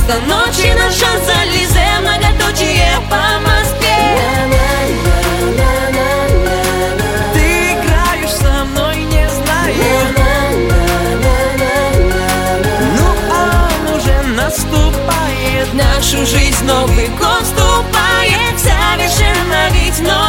Эта ночь и наш Шанс-Элизе, многоточие по Москве. Ты играешь со мной, не знаю. Ну, он уже наступает. Нашу жизнь Новый год вступает совершенно ведь новый.